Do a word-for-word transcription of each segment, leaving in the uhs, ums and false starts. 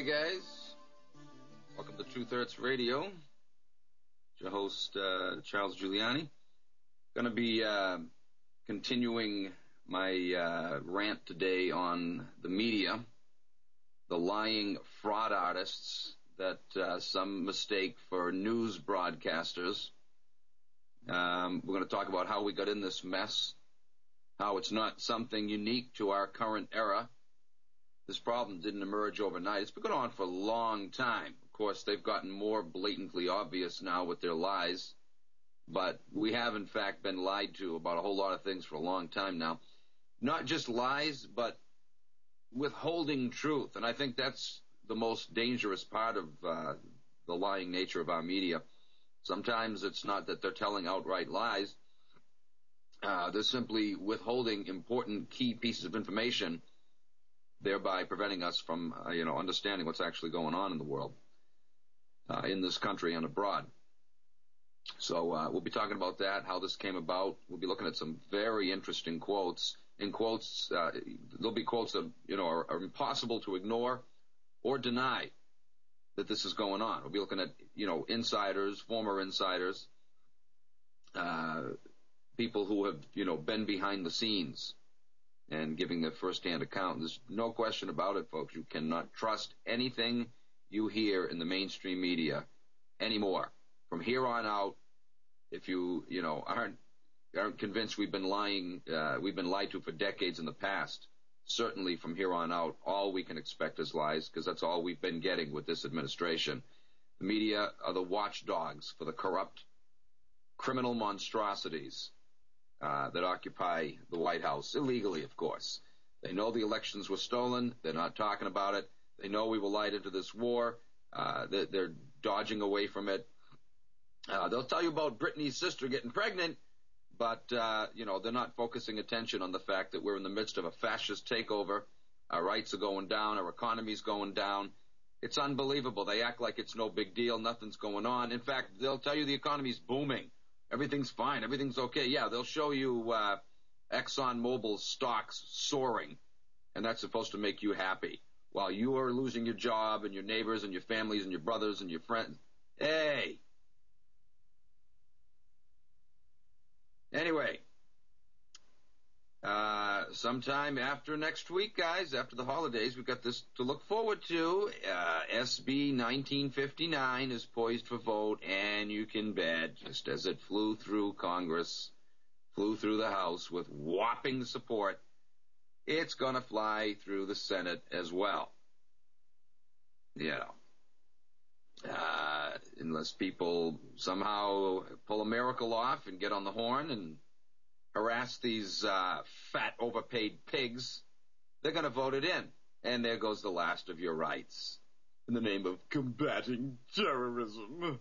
Hi, guys. Welcome to Truth Hurts Radio. It's your host, uh, Charles Giuliani. Going to be uh, continuing my uh, rant today on the media, the lying fraud artists that uh, some mistake for news broadcasters. Um, we're going to talk about how we got in this mess, how it's not something unique to our current era. This problem didn't emerge overnight. It's been going on for a long time. Of course, they've gotten more blatantly obvious now with their lies, but we have, in fact, been lied to about a whole lot of things for a long time now. Not just lies, but withholding truth, and I think that's the most dangerous part of uh, the lying nature of our media. Sometimes it's not that they're telling outright lies. Uh, they're simply withholding important key pieces of information, thereby preventing us from, uh, you know, understanding what's actually going on in the world, uh, in this country and abroad. So uh, we'll be talking about that, how this came about. We'll be looking at some very interesting quotes. In quotes, uh, there'll be quotes that, you know, are, are impossible to ignore or deny that this is going on. We'll be looking at, you know, insiders, former insiders, uh, people who have, you know, been behind the scenes and giving their first-hand account. There's no question about it, folks. You cannot trust anything you hear in the mainstream media anymore. From here on out, if you, you know, aren't aren't convinced we've been lying, uh, we've been lied to for decades in the past, certainly from here on out, all we can expect is lies, because that's all we've been getting with this administration. The media are the watchdogs for the corrupt, criminal monstrosities Uh, that occupy the White House, illegally, of course. They know the elections were stolen. They're not talking about it. They know we were lied into this war. Uh, they're, they're dodging away from it. Uh, they'll tell you about Britney's sister getting pregnant, but, uh, you know, they're not focusing attention on the fact that we're in the midst of a fascist takeover. Our rights are going down. Our economy's going down. It's unbelievable. They act like it's no big deal. Nothing's going on. In fact, they'll tell you the economy's booming. Everything's fine. Everything's okay. Yeah, they'll show you uh, ExxonMobil's stocks soaring, and that's supposed to make you happy, while you are losing your job and your neighbors and your families and your brothers and your friends. Hey! Anyway, uh, sometime after next week, guys, after the holidays, we've got this to look forward to. Uh, S B nineteen fifty-nine is poised for vote, and you can bet, just as it flew through Congress, flew through the House with whopping support, it's going to fly through the Senate as well. You know, uh, unless people somehow pull a miracle off and get on the horn and harass these uh, fat, overpaid pigs, they're going to vote it in. And there goes the last of your rights in the name of combating terrorism.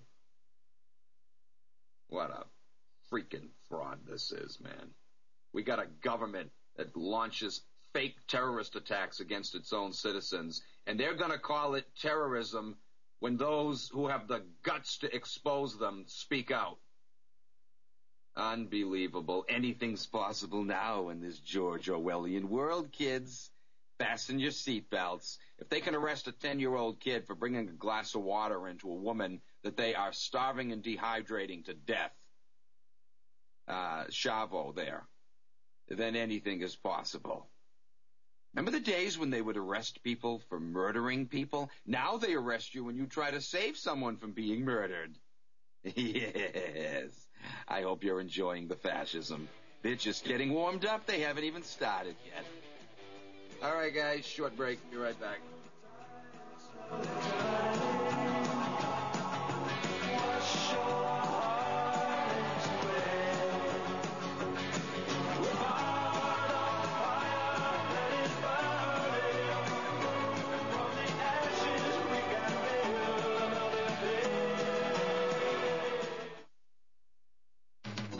What a freaking fraud this is, man. We got a government that launches fake terrorist attacks against its own citizens, and they're going to call it terrorism when those who have the guts to expose them speak out. Unbelievable. Anything's possible now in this George Orwellian world, kids. Fasten your seatbelts. If they can arrest a ten-year-old kid for bringing a glass of water into a woman that they are starving and dehydrating to death, uh, Chavo there, then anything is possible. Remember the days when they would arrest people for murdering people? Now they arrest you when you try to save someone from being murdered. Yes. I hope you're enjoying the fascism. They're just getting warmed up. They haven't even started yet. All right, guys, short break. Be right back.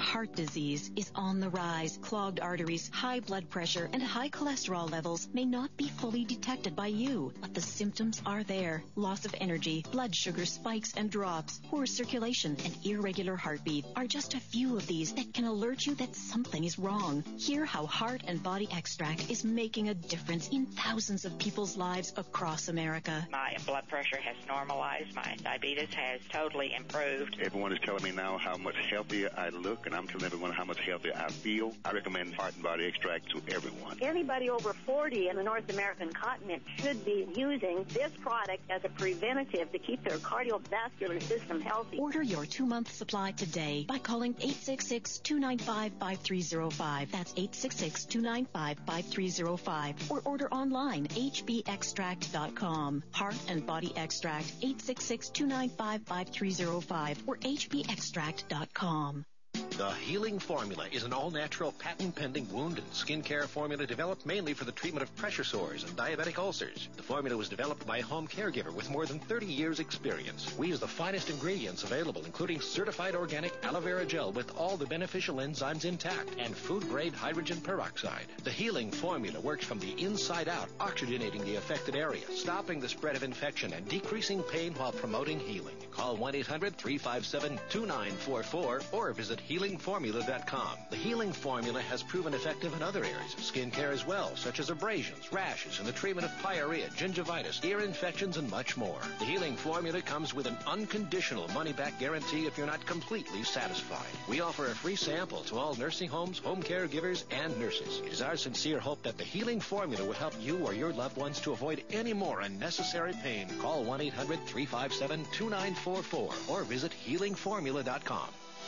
heart disease is on the rise. Clogged arteries, high blood pressure, and high cholesterol levels may not be fully detected by you, but the symptoms are there. Loss of energy, blood sugar spikes and drops, poor circulation, and irregular heartbeat are just a few of these that can alert you that something is wrong. Hear how Heart and Body Extract is making a difference in thousands of people's lives across America. My blood pressure has normalized. My diabetes has totally improved. Everyone is telling me now how much healthier I look, and I'm telling everyone how much healthier I feel. I recommend Heart and Body Extract to everyone. Anybody over forty in the North American continent should be using this product as a preventative to keep their cardiovascular system healthy. Order your two-month supply today by calling eight six six, two nine five, five three zero five. That's eight six six, two nine five, five three zero five. Or order online, h b extract dot com. Heart and Body Extract, eight six six, two nine five, five three zero five or h b extract dot com. The Healing Formula is an all-natural, patent-pending wound and skin care formula developed mainly for the treatment of pressure sores and diabetic ulcers. The formula was developed by a home caregiver with more than thirty years' experience. We use the finest ingredients available, including certified organic aloe vera gel with all the beneficial enzymes intact and food-grade hydrogen peroxide. The Healing Formula works from the inside out, oxygenating the affected area, stopping the spread of infection, and decreasing pain while promoting healing. Call one eight hundred, three five seven, two nine four four or visit healing formula dot com. The Healing Formula has proven effective in other areas of skin care as well, such as abrasions, rashes, and the treatment of pyorrhea, gingivitis, ear infections, and much more. The Healing Formula comes with an unconditional money-back guarantee if you're not completely satisfied. We offer a free sample to all nursing homes, home caregivers, and nurses. It is our sincere hope that the Healing Formula will help you or your loved ones to avoid any more unnecessary pain. Call one eight hundred, three five seven, two nine four four or visit healing formula dot com.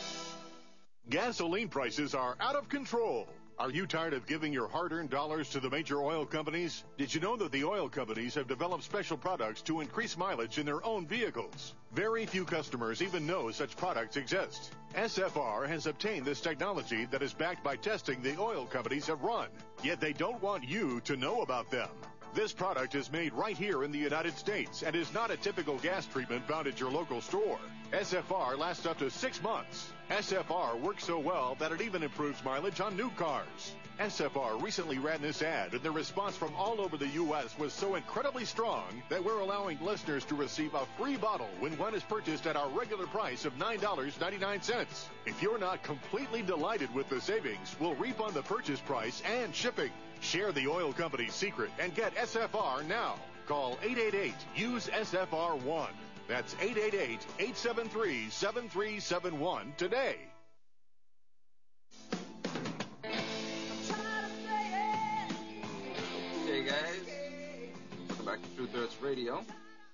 Gasoline prices are out of control. Are you tired of giving your hard-earned dollars to the major oil companies? Did you know that the oil companies have developed special products to increase mileage in their own vehicles? Very few customers even know such products exist. S F R has obtained this technology that is backed by testing the oil companies have run, yet they don't want you to know about them. This product is made right here in the United States and is not a typical gas treatment found at your local store. S F R lasts up to six months. S F R works so well that it even improves mileage on new cars. S F R recently ran this ad, and the response from all over the U S was so incredibly strong that we're allowing listeners to receive a free bottle when one is purchased at our regular price of nine dollars and ninety-nine cents. If you're not completely delighted with the savings, we'll refund the purchase price and shipping. Share the oil company's secret and get S F R now. Call eight eight eight, use S F R one. That's eight eight eight, eight seven three, seven three seven one today. Hey guys, welcome back to Truth Hurts Radio.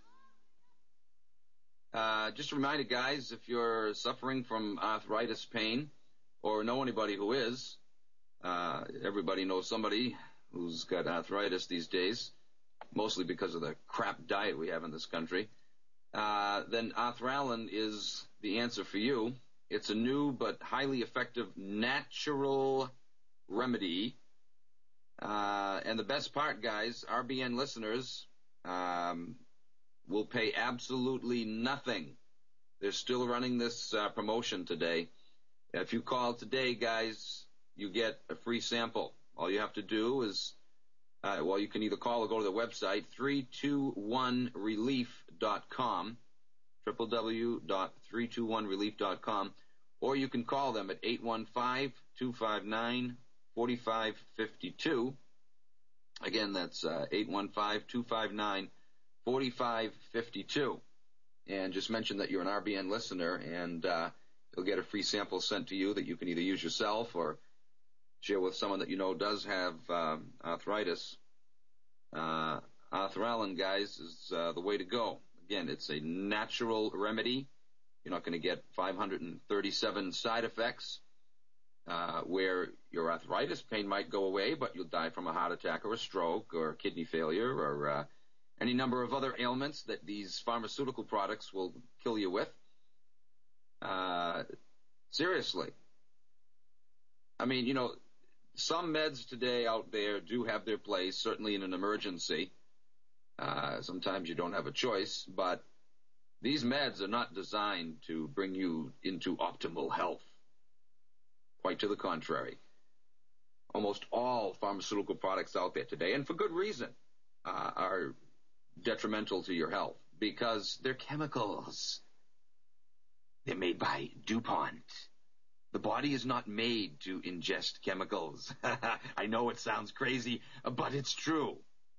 Uh, just a reminder, guys, if you're suffering from arthritis pain or know anybody who is, uh, everybody knows somebody who's got arthritis these days, mostly because of the crap diet we have in this country, uh, then Arthralin is the answer for you. It's a new but highly effective natural remedy. Uh, and the best part, guys, R B N listeners um, will pay absolutely nothing. They're still running this uh, promotion today. If you call today, guys, you get a free sample. All you have to do is, uh, well, you can either call or go to the website, three two one relief dot com, w w w dot three two one relief dot com, or you can call them at eight one five, two five nine, four five five two. Again, that's uh, eight one five, two five nine, four five five two. And just mention that you're an R B N listener, and uh, you'll get a free sample sent to you that you can either use yourself or share with someone that you know does have um, arthritis. Uh, Arthralin, guys, is uh, the way to go. Again, it's a natural remedy. You're not going to get five hundred thirty-seven side effects. Uh, where your arthritis pain might go away, but you'll die from a heart attack or a stroke or kidney failure or uh, any number of other ailments that these pharmaceutical products will kill you with. Uh, seriously. I mean, you know, some meds today out there do have their place, certainly in an emergency. Uh, sometimes you don't have a choice, but these meds are not designed to bring you into optimal health. Quite to the contrary. Almost all pharmaceutical products out there today, and for good reason, uh, are detrimental to your health because they're chemicals. They're made by DuPont. The body is not made to ingest chemicals. I know it sounds crazy, but it's true.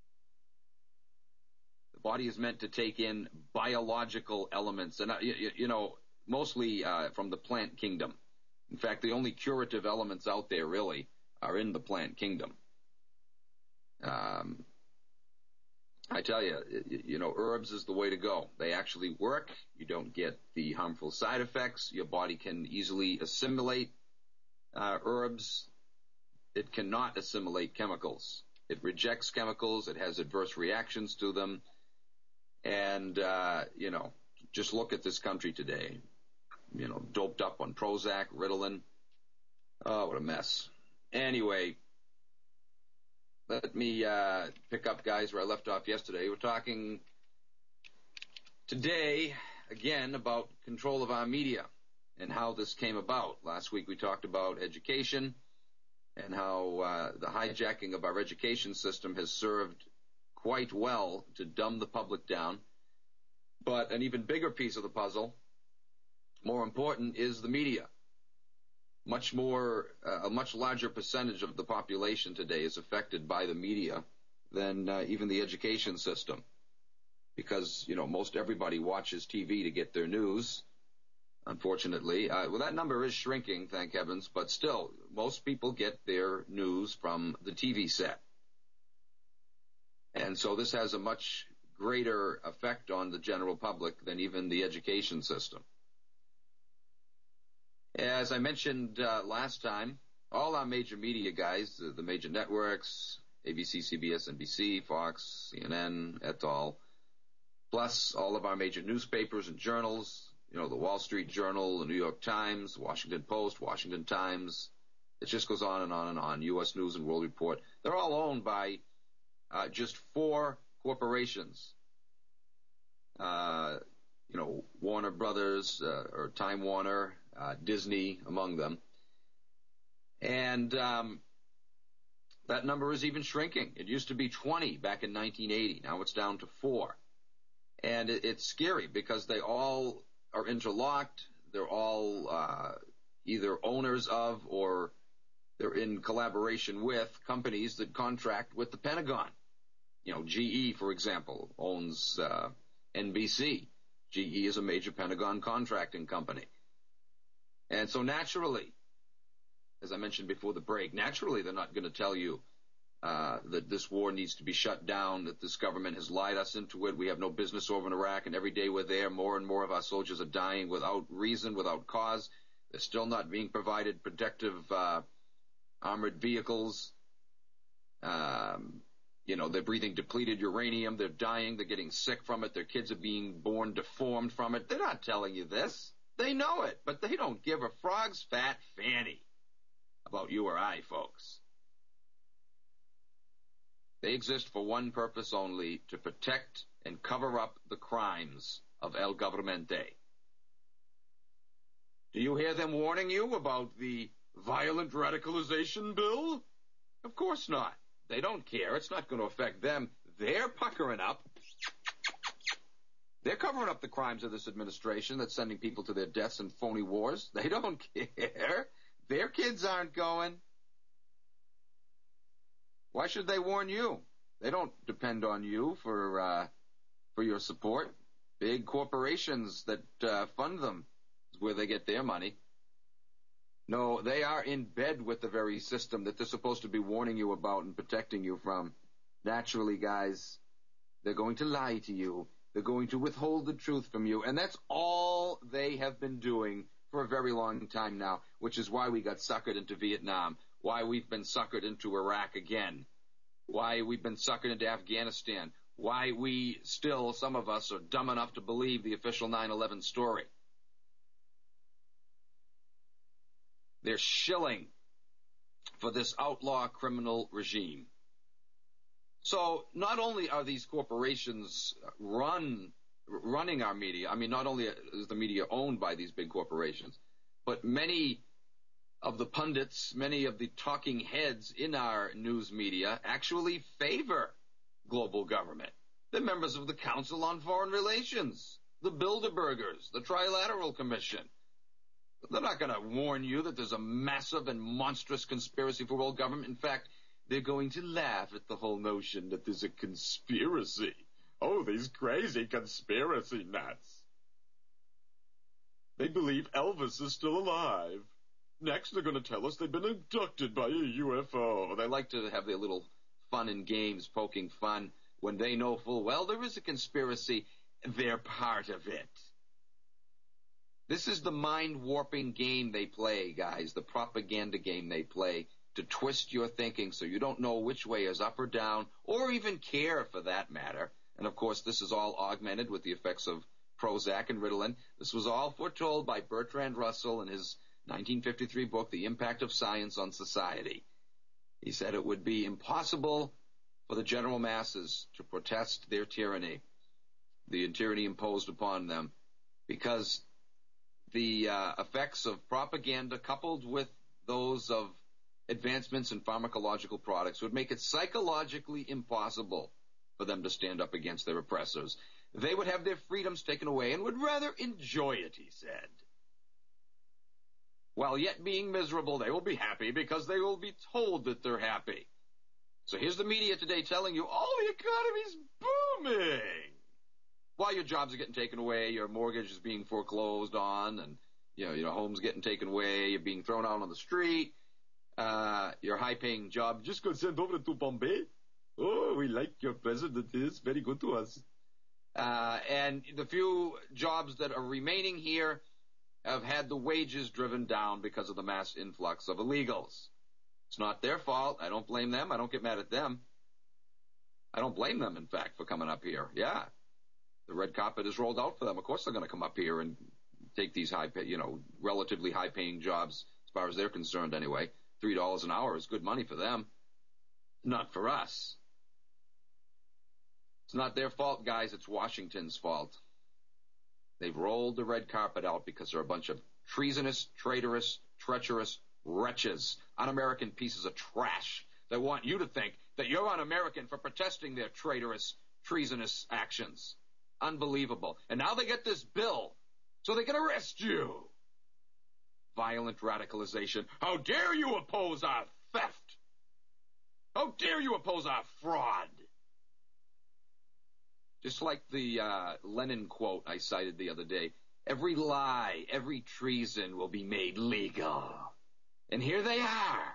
The body is meant to take in biological elements, and uh, you, you know, mostly uh, from the plant kingdom. In fact, the only curative elements out there really are in the plant kingdom. Um, I tell you, you know, herbs is the way to go. They actually work. You don't get the harmful side effects. Your body can easily assimilate uh, herbs. It cannot assimilate chemicals. It rejects chemicals. It has adverse reactions to them. And, uh, you know, just look at this country today. You know, doped up on Prozac, Ritalin. Oh, what a mess. Anyway, let me uh, pick up, guys, where I left off yesterday. We're talking today, again, about control of our media and how this came about. Last week we talked about education and how uh, the hijacking of our education system has served quite well to dumb the public down. But an even bigger piece of the puzzle, more important, is the media. Much more, uh, a much larger percentage of the population today is affected by the media than uh, even the education system. Because, you know, most everybody watches T V to get their news, unfortunately. Uh, well, that number is shrinking, thank heavens, but still, most people get their news from the T V set. And so this has a much greater effect on the general public than even the education system. As I mentioned uh, last time, all our major media guys, uh, the major networks, A B C, C B S, N B C, Fox, C N N, et al., plus all of our major newspapers and journals, you know, the Wall Street Journal, the New York Times, Washington Post, Washington Times, it just goes on and on and on, U S News and World Report. They're all owned by uh, just four corporations. Uh, you know, Warner Brothers, uh, or Time Warner, Uh, Disney among them. And um, that number is even shrinking. It used to be twenty back in nineteen eighty. Now it's down to four. And it, it's scary because they all are interlocked. They're all uh, either owners of or they're in collaboration with companies that contract with the Pentagon. You know, G E, for example, owns uh, N B C. G E is a major Pentagon contracting company. And so naturally, as I mentioned before the break, naturally they're not going to tell you uh, that this war needs to be shut down, that this government has lied us into it, we have no business over in Iraq, and every day we're there, more and more of our soldiers are dying without reason, without cause. They're still not being provided protective uh, armored vehicles. Um, you know, they're breathing depleted uranium, they're dying, they're getting sick from it, their kids are being born deformed from it. They're not telling you this. They know it, but they don't give a frog's fat fanny about you or I, folks. They exist for one purpose only, to protect and cover up the crimes of El Governmente. Do you hear them warning you about the violent radicalization bill? Of course not. They don't care. It's not going to affect them. They're puckering up. They're covering up the crimes of this administration that's sending people to their deaths in phony wars. They don't care. Their kids aren't going. Why should they warn you? They don't depend on you for uh, for your support. Big corporations that uh, fund them is where they get their money. No, they are in bed with the very system that they're supposed to be warning you about and protecting you from. Naturally, guys, they're going to lie to you. They're going to withhold the truth from you, and that's all they have been doing for a very long time now, which is why we got suckered into Vietnam, why we've been suckered into Iraq again, why we've been suckered into Afghanistan, why we still, some of us, are dumb enough to believe the official nine eleven story. They're shilling for this outlaw criminal regime. So not only are these corporations run running our media, I mean, not only is the media owned by these big corporations, but many of the pundits, many of the talking heads in our news media actually favor global government. They're members of the Council on Foreign Relations, the Bilderbergers, the Trilateral Commission. They're not going to warn you that there's a massive and monstrous conspiracy for world government. In fact, they're going to laugh at the whole notion that there's a conspiracy. Oh, these crazy conspiracy nuts. They believe Elvis is still alive. Next, they're going to tell us they've been abducted by a U F O. They like to have their little fun and games, poking fun, when they know full well there is a conspiracy. They're part of it. This is the mind-warping game they play, guys, the propaganda game they play to twist your thinking so you don't know which way is up or down, or even care for that matter. And, of course, this is all augmented with the effects of Prozac and Ritalin. This was all foretold by Bertrand Russell in his nineteen fifty-three book, The Impact of Science on Society. He said it would be impossible for the general masses to protest their tyranny, the tyranny imposed upon them, because the uh, effects of propaganda coupled with those of advancements in pharmacological products would make it psychologically impossible for them to stand up against their oppressors. They would have their freedoms taken away and would rather enjoy it, he said. While yet being miserable, they will be happy because they will be told that they're happy. So here's the media today telling you, oh, the economy's booming. While your jobs are getting taken away, your mortgage is being foreclosed on, and you know, your home's getting taken away, you're being thrown out on the street, uh, your high-paying job just got sent over to Bombay. Oh, we like your president. Is very good to us. Uh, and the few jobs that are remaining here have had the wages driven down because of the mass influx of illegals. It's not their fault. I don't blame them. I don't get mad at them. I don't blame them, in fact, for coming up here. Yeah. The red carpet is rolled out for them. Of course they're going to come up here and take these high, pay, you know, relatively high-paying jobs, as far as they're concerned anyway. three dollars an hour is good money for them. Not for us. It's not their fault, guys. It's Washington's fault. They've rolled the red carpet out because they're a bunch of treasonous, traitorous, treacherous wretches, un-American pieces of trash that want you to think that you're un-American for protesting their traitorous, treasonous actions. Unbelievable. And now they get this bill so they can arrest you. Violent radicalization. How dare you oppose our theft? How dare you oppose our fraud? Just like the uh, Lenin quote I cited the other day, every lie, every treason will be made legal. And here they are.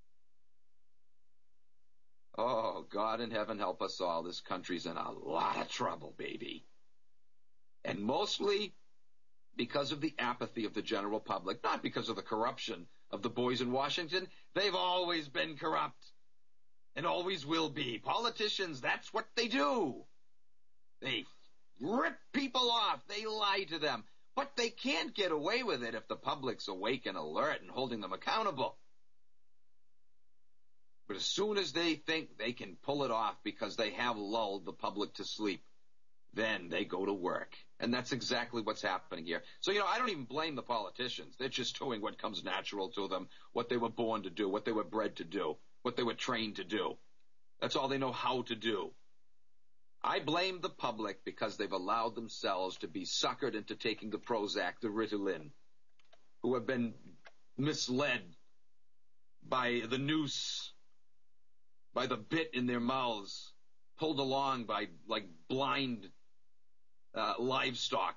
Oh, God in heaven help us all. This country's in a lot of trouble, baby. And mostly because of the apathy of the general public, not because of the corruption of the boys in Washington. They've always been corrupt and always will be. Politicians, that's what they do. They rip people off. They lie to them. But they can't get away with it if the public's awake and alert and holding them accountable. But as soon as they think they can pull it off because they have lulled the public to sleep, then they go to work. And that's exactly what's happening here. So, you know, I don't even blame the politicians. They're just doing what comes natural to them, what they were born to do, what they were bred to do, what they were trained to do. That's all they know how to do. I blame the public because they've allowed themselves to be suckered into taking the Prozac, the Ritalin, who have been misled by the noose, by the bit in their mouths, pulled along by, like, blind uh, livestock.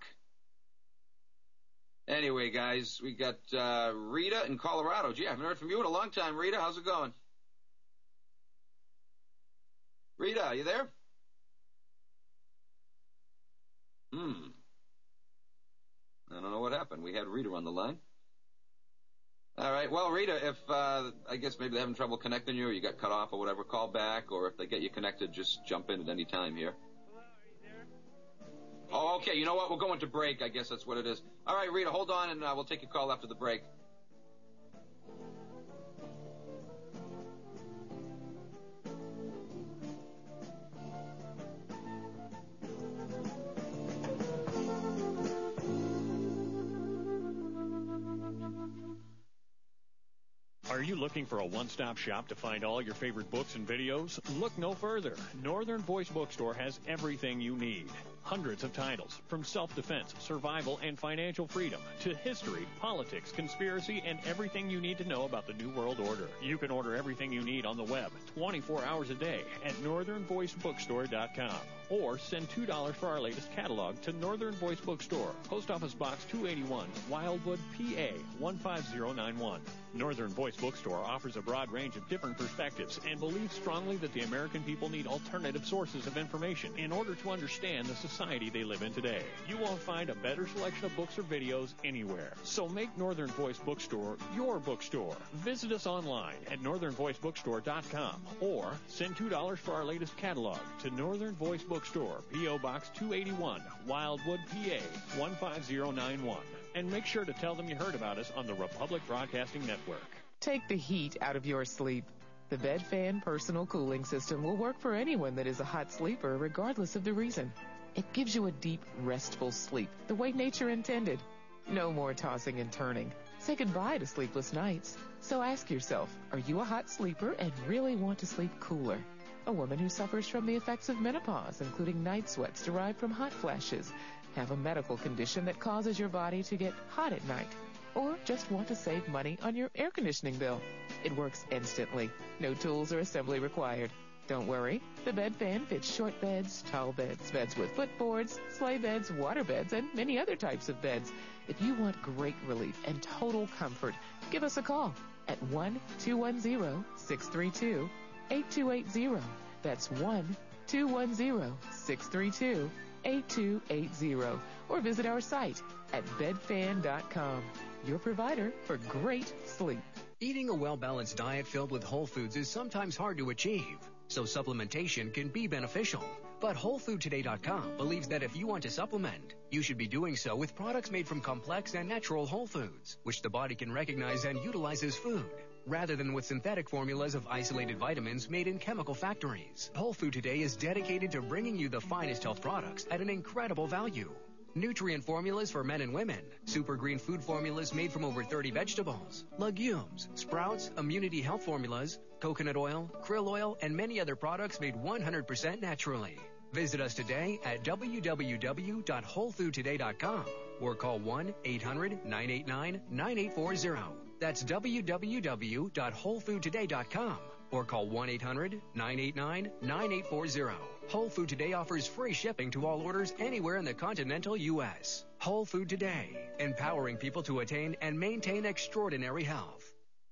Anyway, guys, we got uh, Rita in Colorado. Gee, I haven't heard from you in a long time. Rita, how's it going? Rita, are you there? Hmm. I don't know what happened. We had Rita on the line. All right. Well, Rita, if uh, I guess maybe they're having trouble connecting you or you got cut off or whatever, call back. Or if they get you connected, just jump in at any time here. Oh, okay. You know what? We'll go into break. I guess that's what it is. All right, Rita, hold on, and uh, we'll take your call after the break. Are you looking for a one-stop shop to find all your favorite books and videos? Look no further. Northern Voice Bookstore has everything you need. Hundreds of titles, from self-defense, survival, and financial freedom, to history, politics, conspiracy, and everything you need to know about the New World Order. You can order everything you need on the web twenty-four hours a day at northern voice bookstore dot com. Or send two dollars for our latest catalog to Northern Voice Bookstore, Post Office Box two eighty-one, Wildwood, P A one five zero nine one. Northern Voice Bookstore offers a broad range of different perspectives and believes strongly that the American people need alternative sources of information in order to understand the society they live in today. You won't find a better selection of books or videos anywhere. So make Northern Voice Bookstore your bookstore. Visit us online at northern voice bookstore dot com or send two dollars for our latest catalog to Northern Voice Bookstore, P O Box two eighty-one, Wildwood, P A one five zero nine one. And make sure to tell them you heard about us on the Republic Broadcasting Network. Take the heat out of your sleep. The BedFan Personal Cooling System will work for anyone that is a hot sleeper, regardless of the reason. It gives you a deep, restful sleep, the way nature intended. No more tossing and turning. Say goodbye to sleepless nights. So ask yourself, are you a hot sleeper and really want to sleep cooler? A woman who suffers from the effects of menopause, including night sweats derived from hot flashes, have a medical condition that causes your body to get hot at night, or just want to save money on your air conditioning bill. It works instantly. No tools or assembly required. Don't worry. The BedFan fits short beds, tall beds, beds with footboards, sleigh beds, water beds, and many other types of beds. If you want great relief and total comfort, give us a call at one two one zero, six three two, eight two eight zero. That's one two one zero, six three two, eight two eight zero. Or visit our site at bed fan dot com. Your provider for great sleep. Eating a well-balanced diet filled with whole foods is sometimes hard to achieve, so supplementation can be beneficial. But whole food today dot com believes that if you want to supplement, you should be doing so with products made from complex and natural whole foods, which the body can recognize and utilize as food, rather than with synthetic formulas of isolated vitamins made in chemical factories. Whole Food Today is dedicated to bringing you the finest health products at an incredible value. Nutrient formulas for men and women, super green food formulas made from over thirty vegetables, legumes, sprouts, immunity health formulas, coconut oil, krill oil, and many other products made one hundred percent naturally. Visit us today at w w w dot whole food today dot com or call one eight hundred, nine eight nine, nine eight four zero. That's w w w dot whole food today dot com or call one eight hundred, nine eight nine, nine eight four zero. Whole Food Today offers free shipping to all orders anywhere in the continental U S Whole Food Today, empowering people to attain and maintain extraordinary health.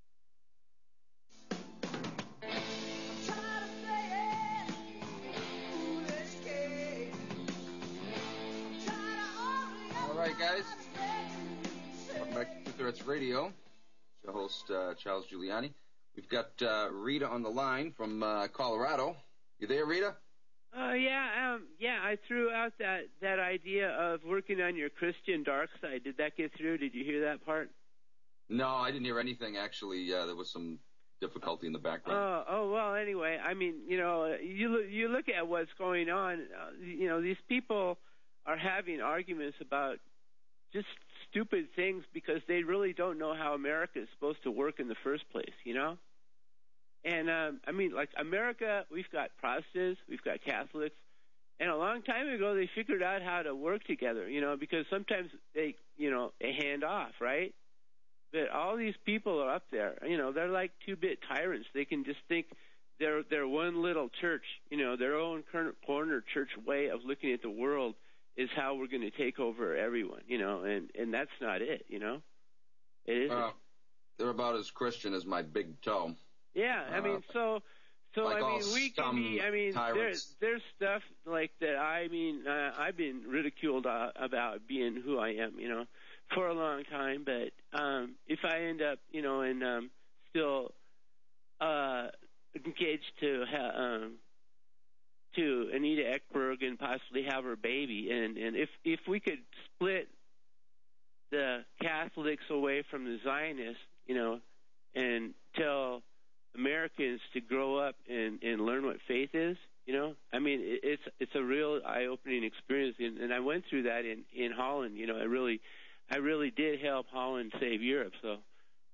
All right, guys. Welcome back to Two Threats Radio. It's your host, uh, Charles Giuliani. We've got uh, Rita on the line from uh, Colorado. You there, Rita? Uh, yeah, um, yeah. I threw out that, that idea of working on your Christian dark side. Did that get through? Did you hear that part? No, I didn't hear anything. Actually, uh, there was some difficulty in the background. Oh, oh well. Anyway, I mean, you know, you look, you look at what's going on. Uh, you know, these people are having arguments about just stupid things because they really don't know how America is supposed to work in the first place. You know. And, um, I mean, like America, we've got Protestants, we've got Catholics, and a long time ago they figured out how to work together, you know, because sometimes they, you know, they hand off, right? But all these people are up there, you know, they're like two-bit tyrants. They can just think they're, they're one little church, you know, their own corner church way of looking at the world is how we're going to take over everyone, you know, and, and that's not it, you know? It isn't. Uh, they're about as Christian as my big toe. Yeah, I mean, so, so like I mean, we can be. I mean, there's there's stuff like that. I mean, uh, I've been ridiculed uh, about being who I am, you know, for a long time. But um, if I end up, you know, and um, still uh, engaged to ha- um, to Anita Ekberg and possibly have her baby, and and if if we could split the Catholics away from the Zionists, you know, and tell Americans to grow up and, and learn what faith is, you know. I mean, it, it's it's a real eye-opening experience, and, and I went through that in, in Holland. You know, I really, I really did help Holland save Europe. So,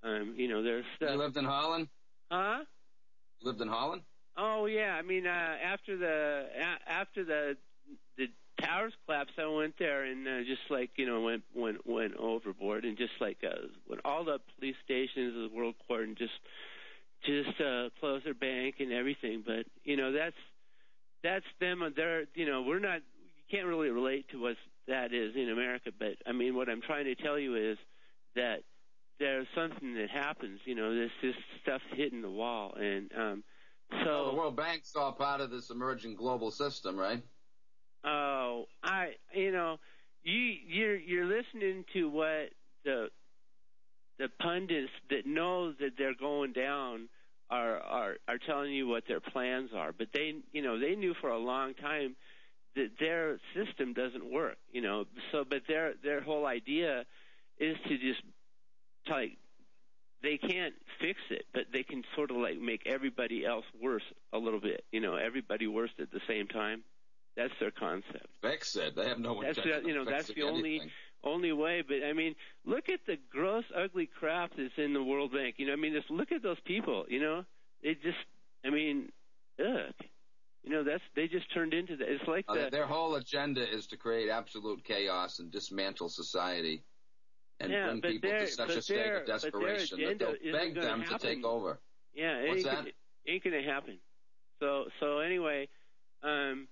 Um, you know, there's stuff. You lived in Holland? Huh? You lived in Holland? Oh yeah, I mean, uh, after the a- after the the towers collapsed, I went there and uh, just like you know went went went overboard and just like uh, went all the police stations, the World Court, and just just uh, closed their bank and everything. But you know that's that's them. They're you know we're not. You can't really relate to what that is in America. But I mean, what I'm trying to tell you is that there's something that happens. You know, this this stuff hitting the wall and. um So well, the World Bank's all part of this emerging global system, right? Oh, I, you know, you you're you're listening to what the the pundits that know that they're going down are are are telling you what their plans are, but they, you know, they knew for a long time that their system doesn't work, you know. So, but their their whole idea is to just like. They can't fix it, but they can sort of like make everybody else worse a little bit. You know, everybody worse at the same time. That's their concept. Fix it. They have no that's intention the, you know, of that's fixing the only anything. only way. But I mean, look at the gross, ugly crap that's in the World Bank. You know, I mean, just look at those people. You know, they just, I mean, ugh. You know, that's they just turned into that. It's like uh, the, their whole agenda is to create absolute chaos and dismantle society. And yeah, bring people to such a state of desperation that they'll beg them happen. to take over. Yeah, it What's ain't, that? It ain't going to happen. So, so anyway, um,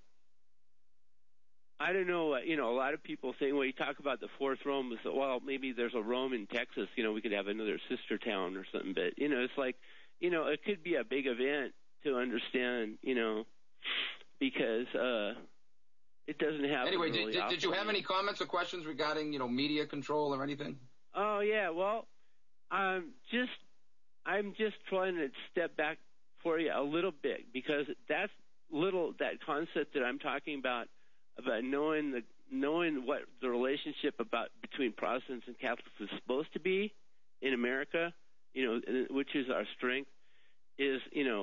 I don't know. You know, a lot of people saying, well, you talk about the fourth Rome, so, well, maybe there's a Rome in Texas. You know, we could have another sister town or something. But you know, it's like, you know, it could be a big event to understand. You know, because. uh It doesn't happen. Anyway, really did, did you have often. any comments or questions regarding, you know, media control or anything? Oh yeah, well, um, just I'm just trying to step back for you a little bit because that's little that concept that I'm talking about about knowing the knowing what the relationship about between Protestants and Catholics is supposed to be in America, you know, which is our strength, is you know,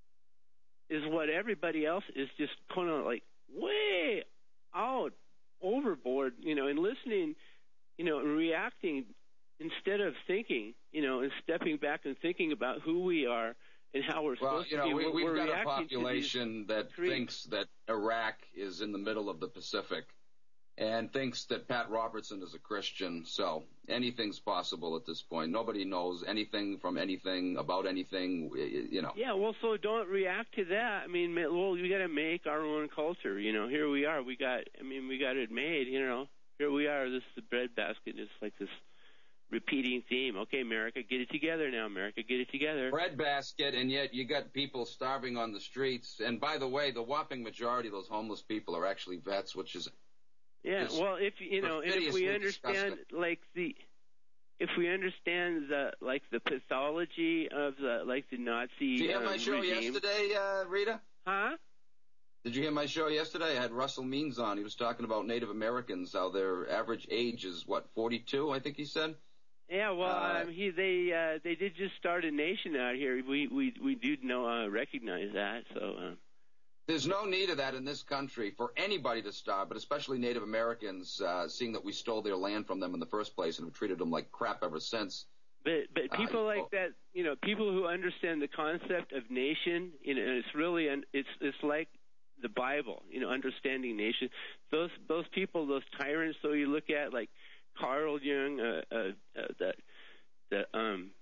is what everybody else is just kind of like. Way out overboard, you know, and listening, you know, and reacting instead of thinking, you know, and stepping back and thinking about who we are and how we're well, supposed you know, to be. we, we've we're got a population that creeds. thinks that Iraq is in the middle of the Pacific and thinks that Pat Robertson is a Christian. So anything's possible at this point. Nobody knows anything from anything about anything, you know. Yeah, well, so don't react to that. I mean, well, we got to make our own culture. You know, here we are. We got, I mean, we got it made. You know, here we are. This is the breadbasket. It's like this repeating theme. Okay, America, get it together now. America, get it together. Breadbasket, and yet you got people starving on the streets. And by the way, the whopping majority of those homeless people are actually vets, which is yeah. Well, if you know, and if we understand, disgusting. like the, if we understand the like the pathology of the like the Nazi. Did you hear my um, show regime. yesterday, uh, Rita? Huh? Did you hear my show yesterday? I had Russell Means on. He was talking about Native Americans, how their average age is what, forty-two? I think he said. Yeah, well, Uh, um, he they uh, they did just start a nation out here. We we we do know uh, recognize that. So uh. there's no need of that in this country for anybody to starve, but especially Native Americans, uh, seeing that we stole their land from them in the first place and have treated them like crap ever since. But but people uh, like that, you know, people who understand the concept of nation, you know, it's really an, it's it's like the Bible, you know, understanding nation. Those those people, those tyrants. So you look at like Carl Jung, uh, uh, uh, the the um,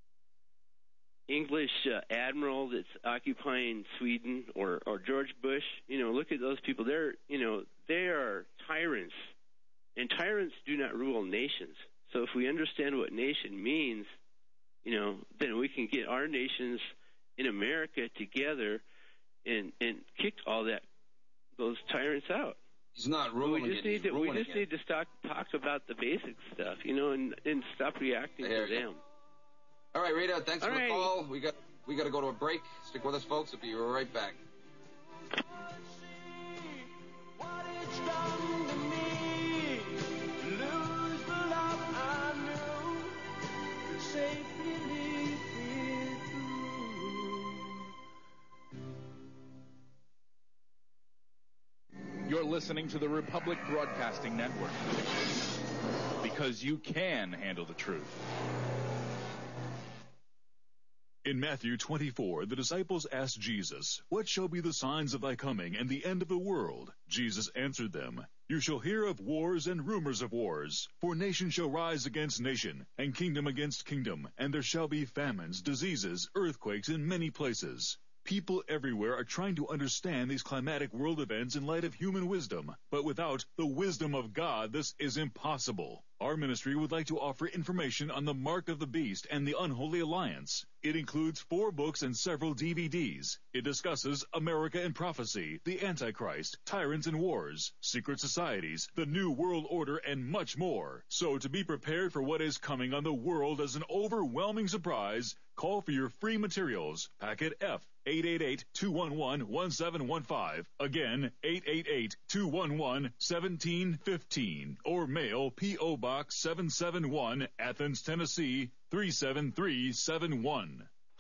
English uh, admiral that's occupying Sweden, or or George Bush. You know, look at those people. They're you know they are tyrants, and tyrants do not rule nations. So if we understand what nation means, you know, then we can get our nations in America together and and kick all that those tyrants out. He's not ruling we just it. Need He's to, we just it. need to start talk about the basic stuff, you know, and and stop reacting There to you them. All right, Rita. Thanks all for right. the call. We got we got to go to a break. Stick with us, folks. We'll be right back. You're listening to the Republic Broadcasting Network, because you can handle the truth. In Matthew twenty-four, the disciples asked Jesus, "What shall be the signs of thy coming and the end of the world?" Jesus answered them, "You shall hear of wars and rumors of wars, for nation shall rise against nation, and kingdom against kingdom, and there shall be famines, diseases, earthquakes in many places." People everywhere are trying to understand these climatic world events in light of human wisdom, but without the wisdom of God, this is impossible. Our ministry would like to offer information on the Mark of the Beast and the Unholy Alliance. It includes four books and several D V Ds. It discusses America and prophecy, the Antichrist, tyrants and wars, secret societies, the New World Order, and much more. So to be prepared for what is coming on the world as an overwhelming surprise, call for your free materials. Packet F, eight eight eight, two one one, one seven one five. Again, eight eight eight, two one one, one seven one five. Or mail P O Box seven seven one, Athens, Tennessee, three seven three seven one.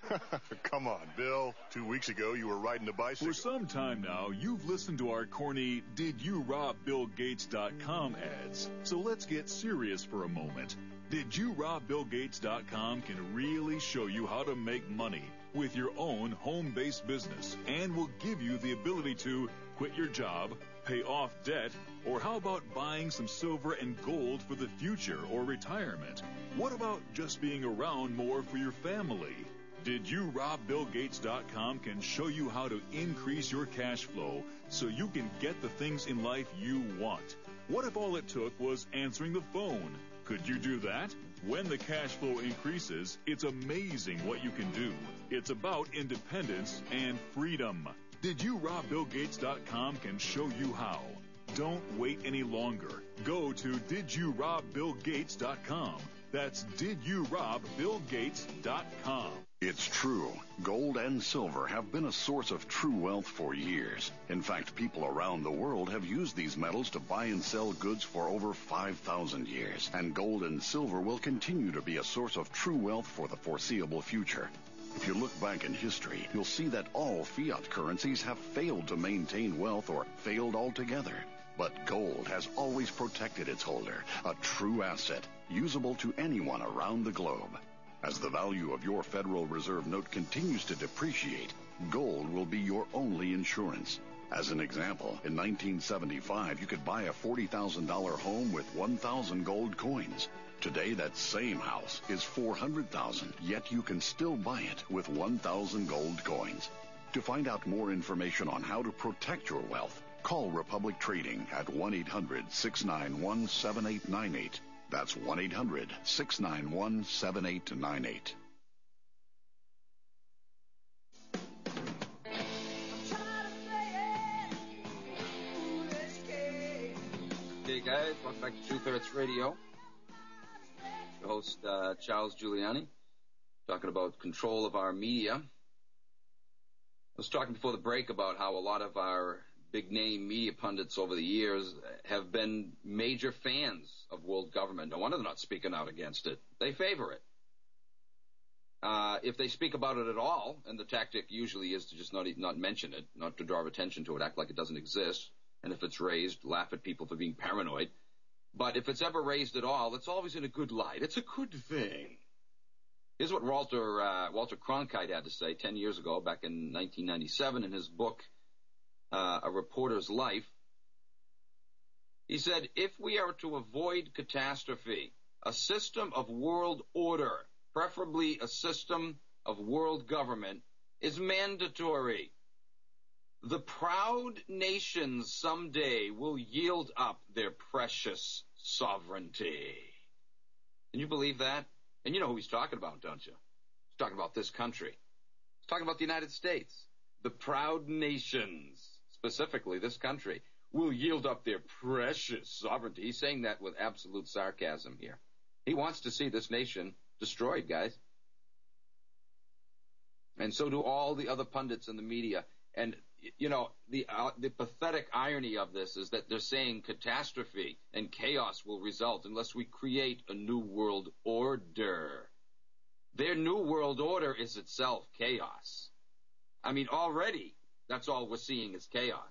Come on, Bill. Two weeks ago, you were riding a bicycle. For some time now, you've listened to our corny Did You Rob Bill Gates dot com ads. So let's get serious for a moment. Did You Rob Bill Gates dot com can really show you how to make money with your own home-based business and will give you the ability to quit your job, pay off debt, or how about buying some silver and gold for the future or retirement? What about just being around more for your family? Did You Rob Bill Gates dot com can show you how to increase your cash flow so you can get the things in life you want. What if all it took was answering the phone? Could you do that? When the cash flow increases, it's amazing what you can do. It's about independence and freedom. Did You Rob Bill Gates dot com can show you how. Don't wait any longer. Go to Did You Rob Bill Gates dot com. That's Did You Rob Bill Gates dot com. It's true. Gold and silver have been a source of true wealth for years. In fact, people around the world have used these metals to buy and sell goods for over five thousand years. And gold and silver will continue to be a source of true wealth for the foreseeable future. If you look back in history, you'll see that all fiat currencies have failed to maintain wealth or failed altogether. But gold has always protected its holder, a true asset, usable to anyone around the globe. As the value of your Federal Reserve note continues to depreciate, gold will be your only insurance. As an example, in nineteen seventy-five, you could buy a forty thousand dollars home with one thousand gold coins. Today, that same house is four hundred thousand dollars, yet you can still buy it with one thousand gold coins. To find out more information on how to protect your wealth, call Republic Trading at one eight hundred, six nine one, seven eight nine eight. That's one eight hundred, six nine one, seven eight nine eight. Hey guys, welcome back to Truth Hurts Radio. Your host, uh, Charles Giuliani, talking about control of our media. I was talking before the break about how a lot of our big-name media pundits over the years have been major fans of world government. No wonder they're not speaking out against it. They favor it. Uh, if they speak about it at all, and the tactic usually is to just not not mention it, not to draw attention to it, act like it doesn't exist, and if it's raised, laugh at people for being paranoid. But if it's ever raised at all, it's always in a good light. It's a good thing. Here's what Walter, uh, Walter Cronkite had to say ten years ago, back in nineteen ninety-seven, in his book, Uh, A Reporter's Life. He said, if we are to avoid catastrophe, a system of world order, preferably a system of world government, is mandatory. The proud nations someday will yield up their precious sovereignty. Can you believe that? And you know who he's talking about, don't you? He's talking about this country. He's talking about the United States. The proud nations, specifically this country, will yield up their precious sovereignty. He's saying that with absolute sarcasm here. He wants to see this nation destroyed, guys. And so do all the other pundits in the media. And, you know, the uh, the pathetic irony of this is that they're saying catastrophe and chaos will result unless we create a new world order. Their new world order is itself chaos. I mean, already, that's all we're seeing is chaos.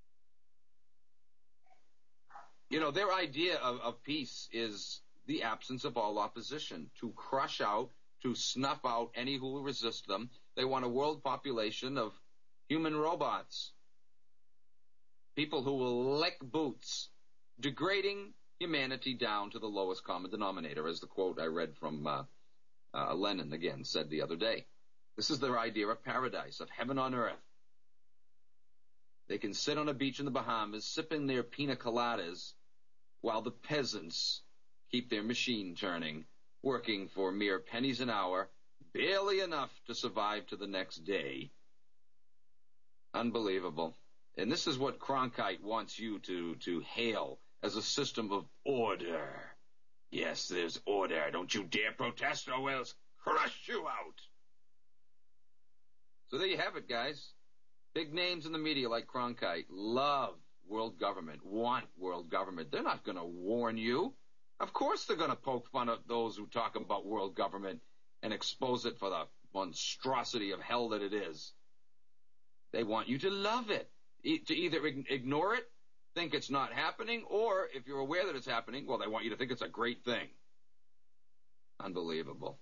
You know, their idea of, of peace is the absence of all opposition, to crush out to snuff out any who will resist them. They want a world population of human robots, people who will lick boots, degrading humanity down to the lowest common denominator, as the quote I read from uh, uh, Lenin again said the other day. This is their idea of paradise, of heaven on earth. They can sit on a beach in the Bahamas sipping their pina coladas while the peasants keep their machine turning, working for mere pennies an hour, barely enough to survive to the next day. Unbelievable. And this is what Cronkite wants you to, to hail as a system of order. Yes, there's order. Don't you dare protest or we'll crush you out. So there you have it, guys. Big names in the media like Cronkite love world government, want world government. They're not going to warn you. Of course they're going to poke fun at those who talk about world government and expose it for the monstrosity of hell that it is. They want you to love it, e- to either ignore it, think it's not happening, or if you're aware that it's happening, well, they want you to think it's a great thing. Unbelievable.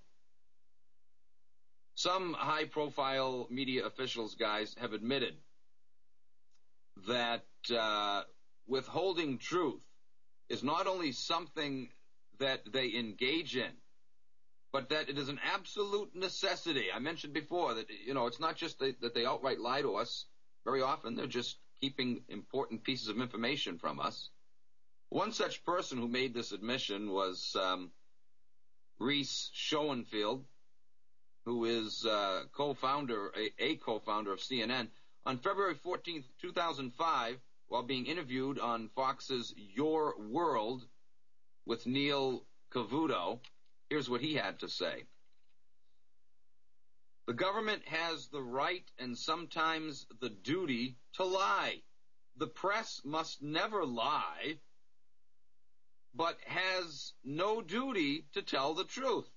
Some high-profile media officials, guys, have admitted that uh, withholding truth is not only something that they engage in, but that it is an absolute necessity. I mentioned before that, you know, it's not just that they outright lie to us. Very often they're just keeping important pieces of information from us. One such person who made this admission was um, Reese Schoenfeld, who is uh, co-founder, a, a co-founder of C N N. On February fourteenth, two thousand five, while being interviewed on Fox's Your World with Neil Cavuto, here's what he had to say. The government has the right and sometimes the duty to lie. The press must never lie, but has no duty to tell the truth.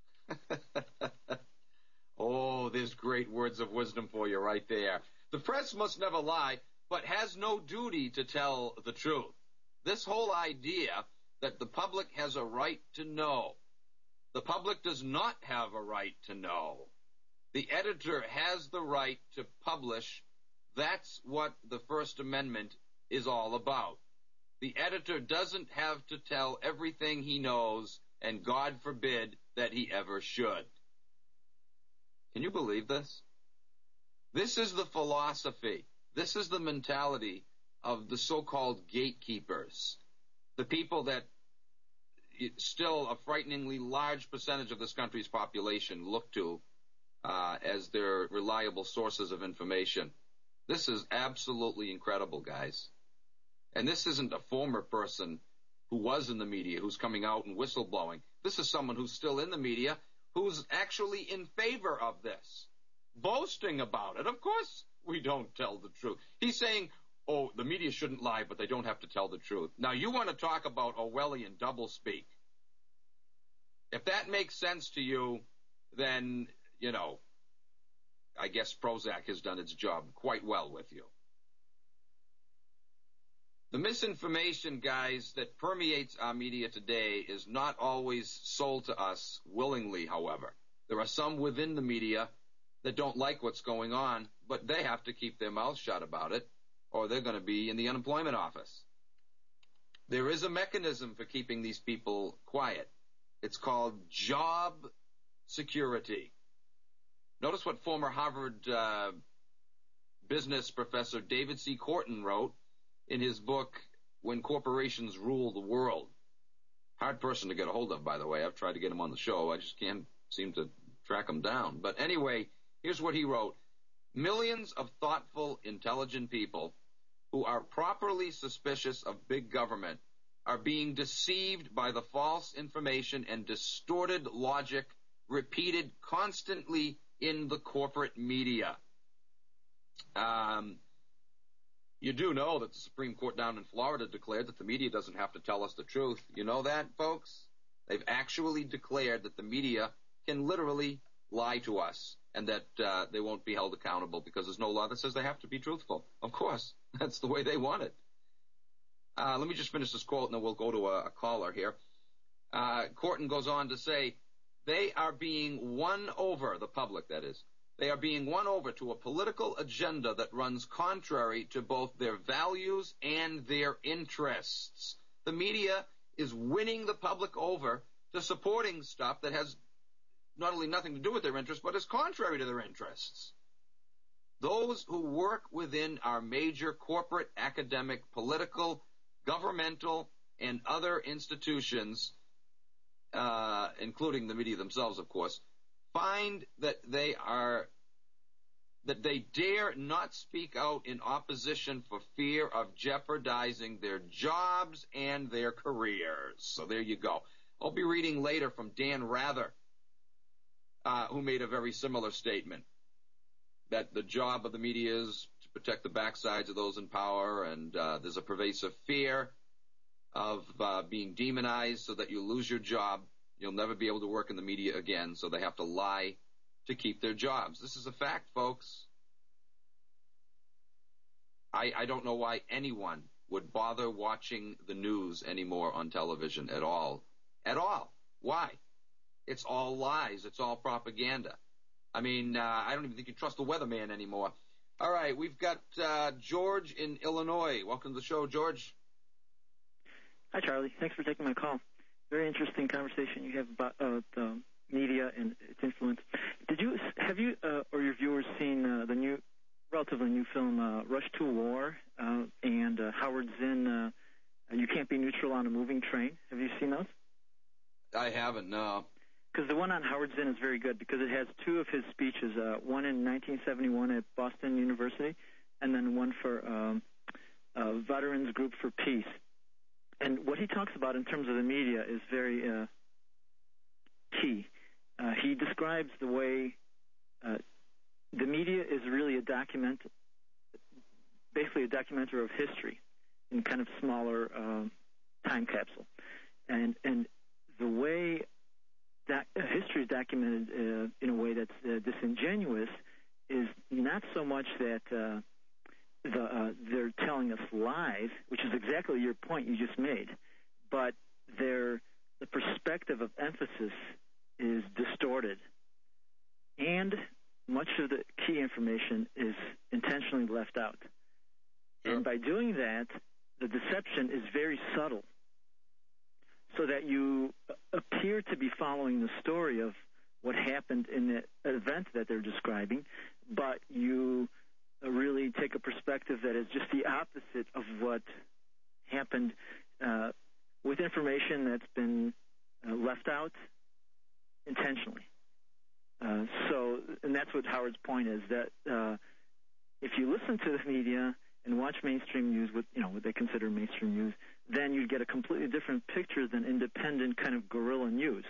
Oh, there's great words of wisdom for you right there. The press must never lie, but has no duty to tell the truth. This whole idea that the public has a right to know. The public does not have a right to know. The editor has the right to publish. That's what the First Amendment is all about. The editor doesn't have to tell everything he knows, and God forbid that he ever should. Can you believe this? This is the philosophy. This is the mentality of the so-called gatekeepers, the people that still a frighteningly large percentage of this country's population look to uh, as their reliable sources of information. This is absolutely incredible, guys. And this isn't a former person who was in the media who's coming out and whistleblowing. This is someone who's still in the media who's actually in favor of this, boasting about it. Of course we don't tell the truth. He's saying, oh, the media shouldn't lie, but they don't have to tell the truth. Now, you want to talk about Orwellian doublespeak. If that makes sense to you, then, you know, I guess Prozac has done its job quite well with you. The misinformation, guys, that permeates our media today is not always sold to us willingly, however. There are some within the media that don't like what's going on, but they have to keep their mouths shut about it, or they're going to be in the unemployment office. There is a mechanism for keeping these people quiet. It's called job security. Notice what former Harvard uh, business professor David C. Korten wrote in his book, When Corporations Rule the World. Hard person to get a hold of, by the way. I've tried to get him on the show. I just can't seem to track him down. But anyway, here's what he wrote. Millions of thoughtful, intelligent people who are properly suspicious of big government are being deceived by the false information and distorted logic repeated constantly in the corporate media. Um... You do know that the Supreme Court down in Florida declared that the media doesn't have to tell us the truth. You know that, folks? They've actually declared that the media can literally lie to us and that uh, they won't be held accountable because there's no law that says they have to be truthful. Of course. That's the way they want it. Uh, let me just finish this quote and then we'll go to a, a caller here. Uh, Korten goes on to say, They are being won over, the public, that is. They are being won over to a political agenda that runs contrary to both their values and their interests. The media is winning the public over to supporting stuff that has not only nothing to do with their interests, but is contrary to their interests. Those who work within our major corporate, academic, political, governmental, and other institutions, uh, including the media themselves, of course, find that they are, that they dare not speak out in opposition for fear of jeopardizing their jobs and their careers. So there you go. I'll be reading later from Dan Rather, uh, who made a very similar statement, that the job of the media is to protect the backsides of those in power, and uh, there's a pervasive fear of uh, being demonized so that you lose your job. You'll never be able to work in the media again, so they have to lie to keep their jobs. This is a fact, folks. I, I don't know why anyone would bother watching the news anymore on television at all. At all. Why? It's all lies. It's all propaganda. I mean, uh, I don't even think you trust the weatherman anymore. All right, we've got uh, George in Illinois. Welcome to the show, George. Hi, Charlie. Thanks for taking my call. Very interesting conversation you have about uh, the media and its influence. Did you have you uh, or your viewers seen uh, the new, relatively new film uh, Rush to War uh, and uh, Howard Zinn? Uh, You Can't Be Neutral on a Moving Train. Have you seen those? I haven't. No. Because the one on Howard Zinn is very good because it has two of his speeches, uh, one in nineteen seventy-one at Boston University, and then one for um, uh, Veterans Group for Peace. And what he talks about in terms of the media is very uh, key. Uh, he describes the way uh, the media is really a document, basically a documenter of history in kind of smaller uh, time capsule. And and the way that uh, history is documented uh, in a way that's uh, disingenuous is not so much that uh, the, uh, they're telling us lies, which is exactly your point you just made, but they're, the perspective of emphasis is distorted. And much of the key information is intentionally left out. Sure. And by doing that, the deception is very subtle, so that you appear to be following the story of what happened in the event that they're describing, but you really take a perspective that is just the opposite of what happened uh, with information that's been uh, left out intentionally. Uh, so, and that's what Howard's point is, that uh, if you listen to the media and watch mainstream news, with you know what they consider mainstream news, then you get a completely different picture than independent kind of guerrilla news.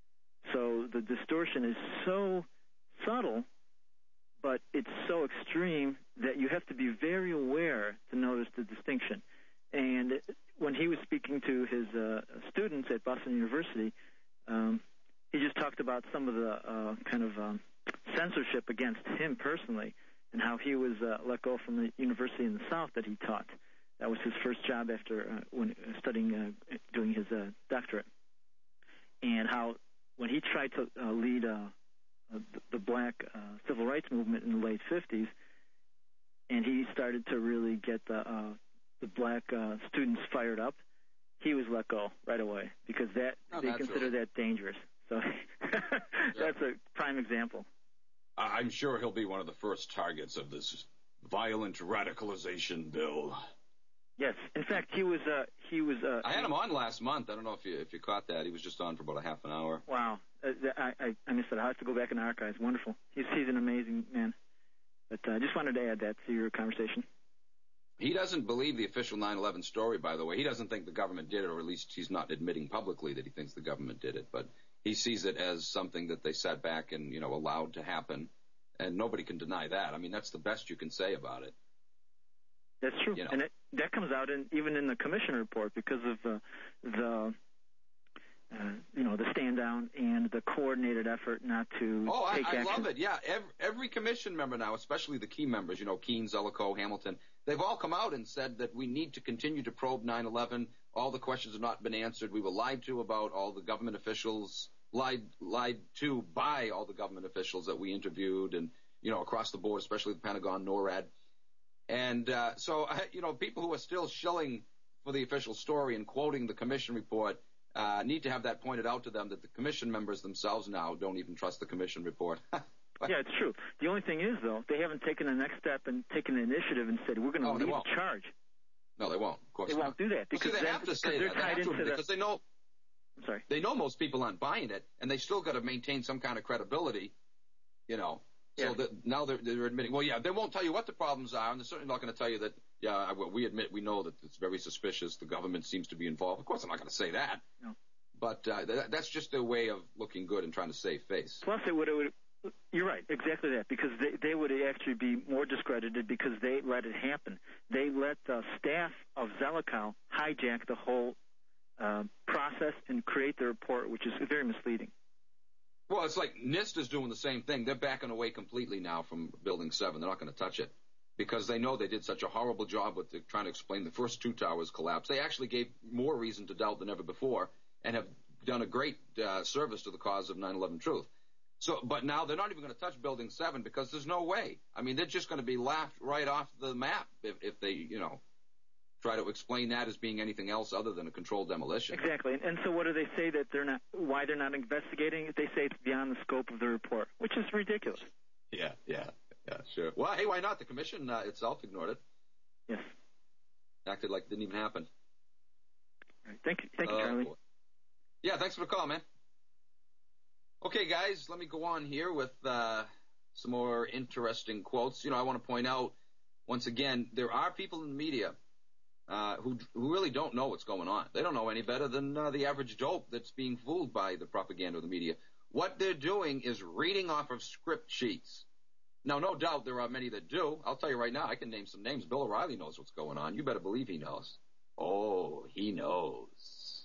So the distortion is so subtle, but it's so extreme that you have to be very aware to notice the distinction. And when he was speaking to his uh, students at Boston University, um, he just talked about some of the uh, kind of um, censorship against him personally, and how he was uh, let go from the university in the South that he taught. That was his first job after uh, when uh, studying, uh, doing his uh, doctorate. And how when he tried to uh, lead uh, uh, the black uh, civil rights movement in the late fifties, and he started to really get the, uh, the black uh, students fired up, he was let go right away because that oh, they consider really... that dangerous. So that's yeah. a prime example. I'm sure he'll be one of the first targets of this violent radicalization bill. Yes, in fact, he was. Uh, he was. Uh, I had him on last month. I don't know if you if you caught that. He was just on for about a half an hour. Wow, uh, I, I I missed it. I have to go back in the archives. Wonderful. He's he's an amazing man. But I uh, just wanted to add that to your conversation. He doesn't believe the official nine eleven story, by the way. He doesn't think the government did it, or at least he's not admitting publicly that he thinks the government did it. But he sees it as something that they sat back and, you know, allowed to happen. And nobody can deny that. I mean, that's the best you can say about it. That's true. You know. And it, that comes out in, even in the commission report because of uh, the, uh, you know, the stand down and the coordinated effort not to oh, take I, I action. love it. Yeah, every, every commission member now, especially the key members, you know, Keene, Zellicoe, Hamilton, they've all come out and said that we need to continue to probe nine eleven. All the questions have not been answered. We were lied to about all the government officials lied lied to by all the government officials that we interviewed, and you know, across the board, especially the Pentagon, NORAD. And uh, so, you know, people who are still shilling for the official story and quoting the commission report uh, need to have that pointed out to them, that the commission members themselves now don't even trust the commission report. Yeah, it's true. The only thing is, though, they haven't taken the next step and taken the initiative and said, we're going to Oh, they lead won't. the charge. No, they won't. Of course They not. won't do that Well, because see, they then- have to say they're that. They tied have to, into the- because they know. I'm sorry. They know most people aren't buying it, and they still got to maintain some kind of credibility, you know. So Yeah. that now they're, they're admitting, well, yeah, they won't tell you what the problems are, and they're certainly not going to tell you that, yeah, I- well, we admit, we know that it's very suspicious, the government seems to be involved. Of course, I'm not going to say that. No. But uh, that, that's just their way of looking good and trying to save face. Plus, it would, it would. You're right, exactly that, because they, they would actually be more discredited because they let it happen. They let the staff of Zelikow hijack the whole uh, process and create the report, which is very misleading. Well, it's like NIST is doing the same thing. They're backing away completely now from Building seven. They're not going to touch it because they know they did such a horrible job with the, trying to explain the first two towers collapse. They actually gave more reason to doubt than ever before and have done a great uh, service to the cause of nine eleven truth. So, but now they're not even going to touch Building seven because there's no way. I mean, they're just going to be laughed right off the map if, if they, you know, try to explain that as being anything else other than a controlled demolition. Exactly. And, and so what do they say that they're not, why they're not investigating it? They say it's beyond the scope of the report, which is ridiculous. Yeah, yeah, yeah, sure. Well, hey, why not? The commission uh, itself ignored it. Yes. Acted like it didn't even happen. All right. Thank you, thank you, Uh, Charlie. boy. Yeah, thanks for the call, man. Okay, guys, let me go on here with uh, some more interesting quotes. You know, I want to point out, once again, there are people in the media uh, who who really don't know what's going on. They don't know any better than uh, the average dope that's being fooled by the propaganda of the media. What they're doing is reading off of script sheets. Now, no doubt there are many that do. I'll tell you right now, I can name some names. Bill O'Reilly knows what's going on. You better believe he knows. Oh, he knows.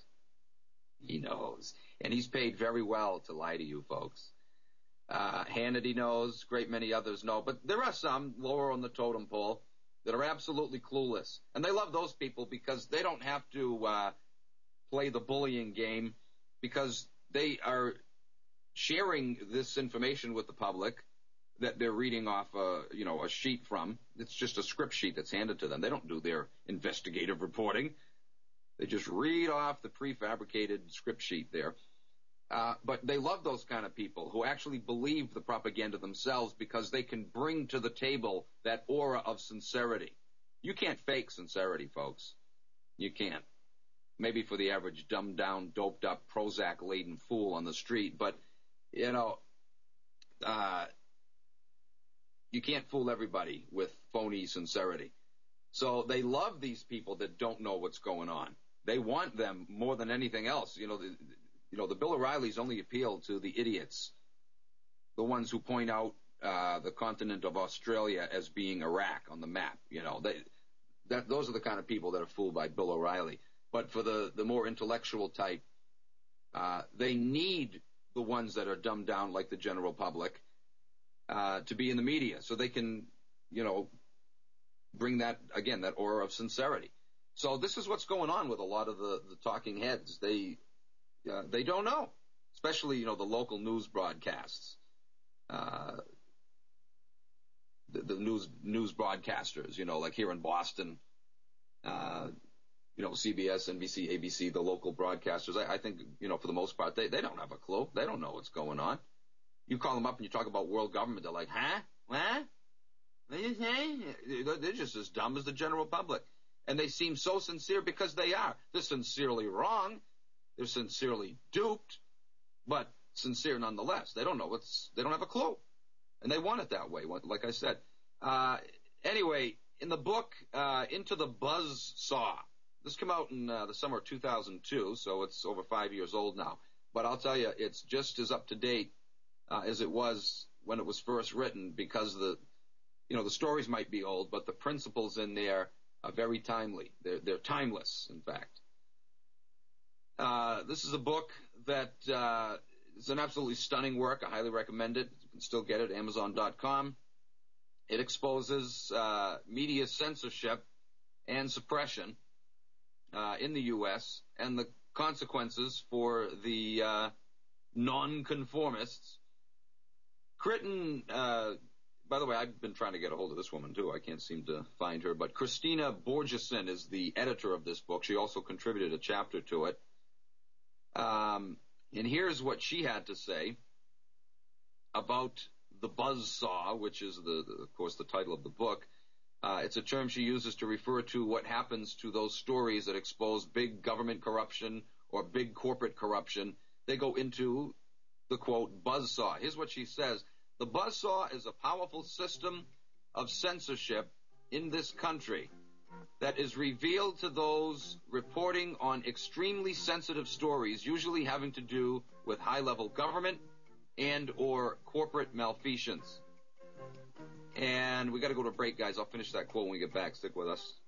He knows. And he's paid very well to lie to you folks. Uh, Hannity knows, great many others know, but there are some lower on the totem pole that are absolutely clueless. And they love those people because they don't have to uh, play the bullying game because they are sharing this information with the public that they're reading off a, you know, a sheet from. It's just a script sheet that's handed to them. They don't do their investigative reporting. They just read off the prefabricated script sheet there. Uh, but they love those kind of people who actually believe the propaganda themselves because they can bring to the table that aura of sincerity. You can't fake sincerity, folks. You can't. Maybe for the average dumbed-down, doped-up, Prozac-laden fool on the street, but, you know, uh, you can't fool everybody with phony sincerity. So they love these people that don't know what's going on. They want them more than anything else. You know, the, you know, the Bill O'Reillys only appeal to the idiots, the ones who point out uh, the continent of Australia as being Iraq on the map. You know, they, that those are the kind of people that are fooled by Bill O'Reilly. But for the, the more intellectual type, uh, they need the ones that are dumbed down like the general public uh, to be in the media so they can, you know, bring that, again, that aura of sincerity. So this is what's going on with a lot of the, the talking heads. They uh, they don't know, especially, you know, the local news broadcasts, uh, the, the news news broadcasters, you know, like here in Boston, uh, you know, C B S, N B C, A B C, the local broadcasters. I, I think, you know, for the most part, they, they don't have a clue. They don't know what's going on. You call them up and you talk about world government, they're like, huh? What? What did you say? They're just as dumb as the general public. And they seem so sincere because they are. They're sincerely wrong. They're sincerely duped, but sincere nonetheless. They don't know what's, they don't have a clue. And they want it that way, like I said. Uh, anyway, in the book, uh, Into the Buzzsaw, this came out in uh, the summer of two thousand two, so it's over five years old now. But I'll tell you, it's just as up to date uh, as it was when it was first written because the, you know, the stories might be old, but the principles in there are very timely. They're, they're timeless, in fact. Uh, this is a book that uh, is an absolutely stunning work. I highly recommend it. You can still get it at Amazon dot com. It exposes uh, media censorship and suppression uh, in the U S and the consequences for the uh, nonconformists. Critton, uh, by the way, I've been trying to get a hold of this woman, too. I can't seem to find her. But Christina Borgeson is the editor of this book. She also contributed a chapter to it. Um, and here's what she had to say about the buzzsaw, which is, the, the, of course, the title of the book. Uh, it's a term she uses to refer to what happens to those stories that expose big government corruption or big corporate corruption. They go into the, quote, buzzsaw. Here's what she says. The buzzsaw is a powerful system of censorship in this country that is revealed to those reporting on extremely sensitive stories, usually having to do with high-level government and or corporate malfeasance. And we got to go to a break, guys. I'll finish that quote when we get back. Stick with us.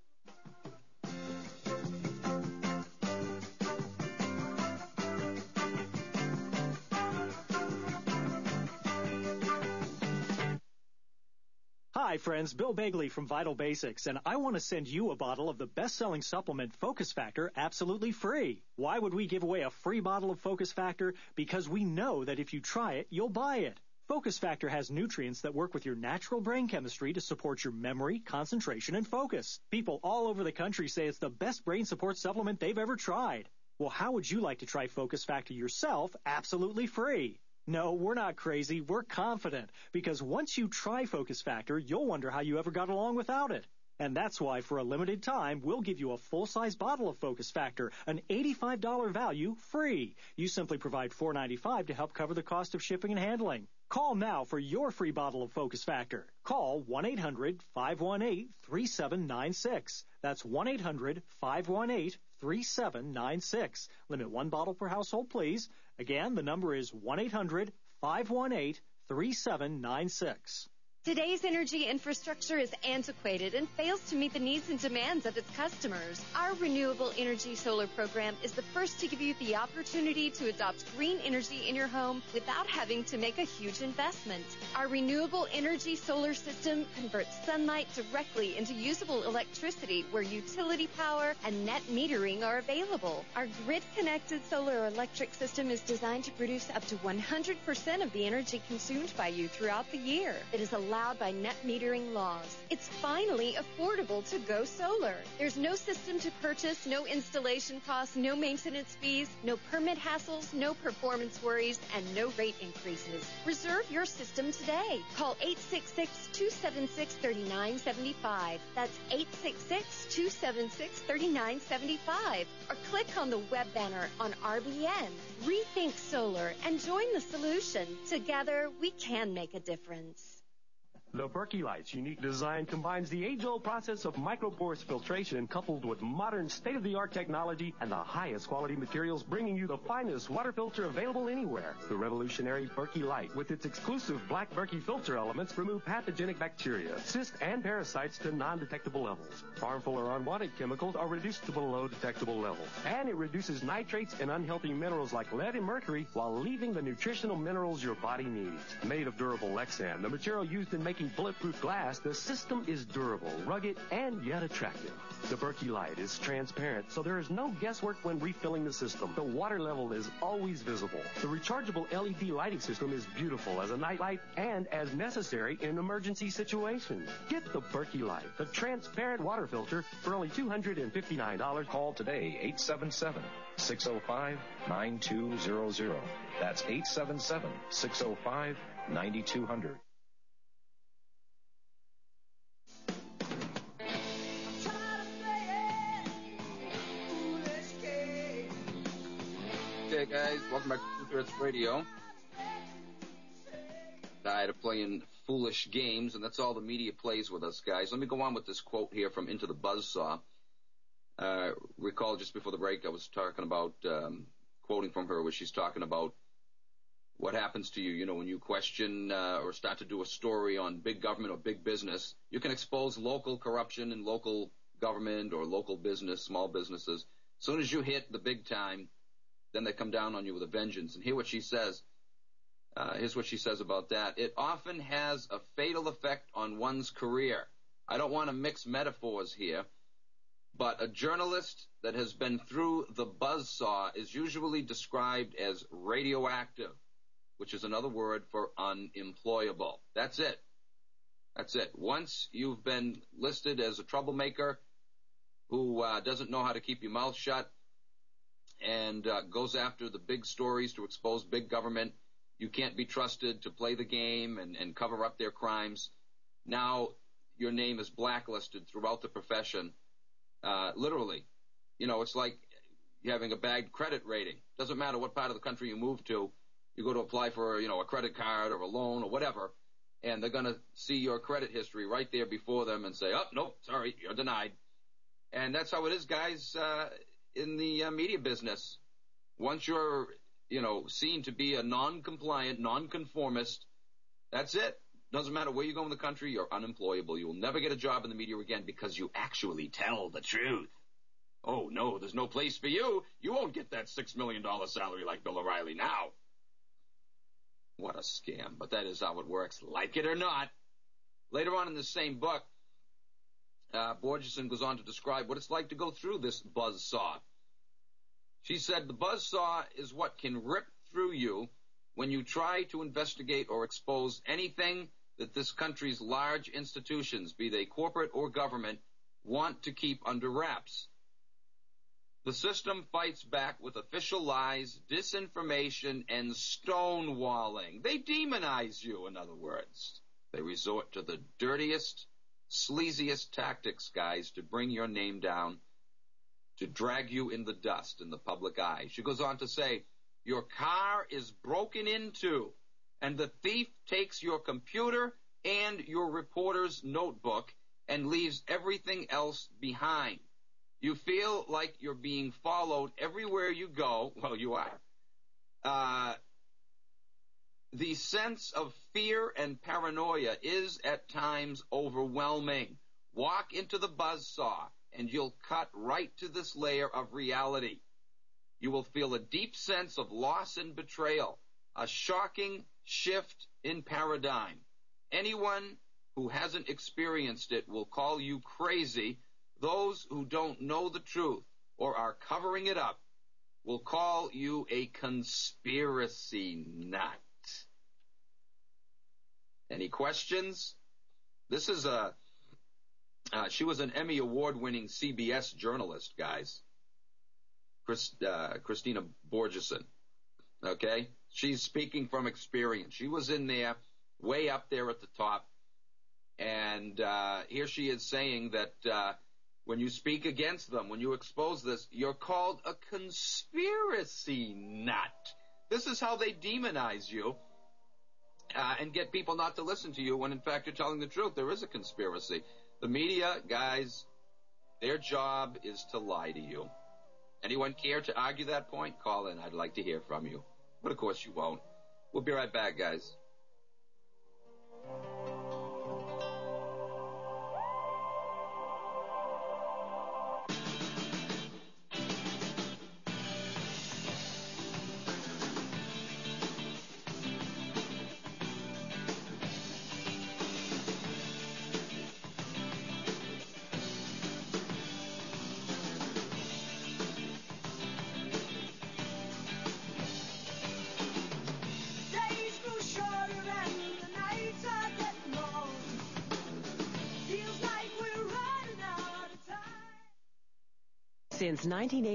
Hi, friends. Bill Bagley from Vital Basics, and I want to send you a bottle of the best-selling supplement Focus Factor absolutely free. Why would we give away a free bottle of Focus Factor? Because we know that if you try it, you'll buy it. Focus Factor has nutrients that work with your natural brain chemistry to support your memory, concentration, and focus. People all over the country say it's the best brain support supplement they've ever tried. Well, how would you like to try Focus Factor yourself absolutely free? No, we're not crazy. We're confident. Because once you try Focus Factor, you'll wonder how you ever got along without it. And that's why, for a limited time, we'll give you a full-size bottle of Focus Factor, an eighty-five dollars value, free. You simply provide four dollars and ninety-five cents to help cover the cost of shipping and handling. Call now for your free bottle of Focus Factor. Call one eight hundred five one eight three seven nine six. That's one eight hundred five one eight three seven nine six. Limit one bottle per household, please. Again, the number is one eight hundred five one eight three seven nine six. Today's energy infrastructure is antiquated and fails to meet the needs and demands of its customers. Our Renewable Energy Solar program is the first to give you the opportunity to adopt green energy in your home without having to make a huge investment. Our Renewable Energy Solar system converts sunlight directly into usable electricity where utility power and net metering are available. Our grid-connected solar electric system is designed to produce up to one hundred percent of the energy consumed by you throughout the year. It is allowed by net metering laws. It's finally affordable to go solar. There's no system to purchase, no installation costs, no maintenance fees, no permit hassles, no performance worries, and no rate increases. Reserve your system today. Call eight six six, two seven six, three nine seven five. That's eight six six, two seven six, three nine seven five. Or click on the web banner on R B N. Rethink solar and join the solution. Together, we can make a difference. The Berkey Light's unique design combines the age-old process of microporous filtration coupled with modern state-of-the-art technology and the highest quality materials, bringing you the finest water filter available anywhere. The revolutionary Berkey Light, with its exclusive black Berkey filter elements, remove pathogenic bacteria, cysts, and parasites to non-detectable levels. Harmful or unwanted chemicals are reduced to below detectable levels. And it reduces nitrates and unhealthy minerals like lead and mercury while leaving the nutritional minerals your body needs. Made of durable Lexan, the material used in making bulletproof glass, the system is durable, rugged, and yet attractive. The Berkey Light is transparent, so there is no guesswork when refilling the system. The water level is always visible. The rechargeable L E D lighting system is beautiful as a night light and as necessary in emergency situations. Get the Berkey Light, the transparent water filter, for only two hundred fifty-nine dollars. Call today, eight seven seven, six oh five, nine two zero zero. That's eight seven seven, six oh five, nine two zero zero. Okay, guys, welcome back to Two Thirds Radio. Tired of playing foolish games, and that's all the media plays with us, guys. Let me go on with this quote here from Into the Buzzsaw. Uh, recall just before the break, I was talking about, um, quoting from her, where she's talking about what happens to you, you know, when you question uh, or start to do a story on big government or big business. You can expose local corruption in local government or local business, small businesses. As soon as you hit the big time, then they come down on you with a vengeance. And hear what she says. Uh, here's what she says about that. It often has a fatal effect on one's career. I don't want to mix metaphors here, But a journalist that has been through the buzzsaw is usually described as radioactive, which is another word for unemployable. That's it. That's it. Once you've been listed as a troublemaker who uh, doesn't know how to keep your mouth shut and uh, goes after the big stories to expose big government, you can't be trusted to play the game and, and cover up their crimes. Now your name is blacklisted throughout the profession. Uh, literally, you know, it's like having a bad credit rating. Doesn't matter what part of the country you move to. You go to apply for, you know, a credit card or a loan or whatever, and they're going to see your credit history right there before them and say, oh, nope, sorry, you're denied. And that's how it is, guys, uh, in the uh, media business. Once you're, you know, seen to be a non-compliant, non-conformist, that's it. Doesn't matter where you go in the country, you're unemployable. You will never get a job in the media again because you actually tell the truth. Oh, no, there's no place for you. You won't get that six million dollars salary like Bill O'Reilly now. What a scam, but that is how it works, like it or not. Later on in the same book, uh, Borgeson goes on to describe what it's like to go through this buzzsaw. She said, the buzzsaw is what can rip through you when you try to investigate or expose anything that this country's large institutions, be they corporate or government, want to keep under wraps. The system fights back with official lies, disinformation, and stonewalling. They demonize you, in other words. They resort to the dirtiest, sleaziest tactics, guys, to bring your name down, to drag you in the dust in the public eye. She goes on to say, your car is broken into, and the thief takes your computer and your reporter's notebook and leaves everything else behind. You feel like you're being followed everywhere you go. Well, you are. Uh, the sense of fear and paranoia is at times overwhelming. Walk into the buzzsaw, and you'll cut right to this layer of reality. You will feel a deep sense of loss and betrayal, a shocking shift in paradigm. Anyone who hasn't experienced it will call you crazy. Those who don't know the truth or are covering it up will call you a conspiracy nut. Any questions? This is a, uh, she was an Emmy Award-winning C B S journalist, guys. Chris, uh, Christina Borgeson, okay? She's speaking from experience. She was in there, way up there at the top, and uh, here she is saying that uh, when you speak against them, when you expose this, you're called a conspiracy nut. This is how they demonize you uh, and get people not to listen to you when, in fact, you're telling the truth. There is a conspiracy. The media, guys, their job is to lie to you. Anyone care to argue that point? Call in. I'd like to hear from you. But, of course, you won't. We'll be right back, guys. Since nineteen eighty.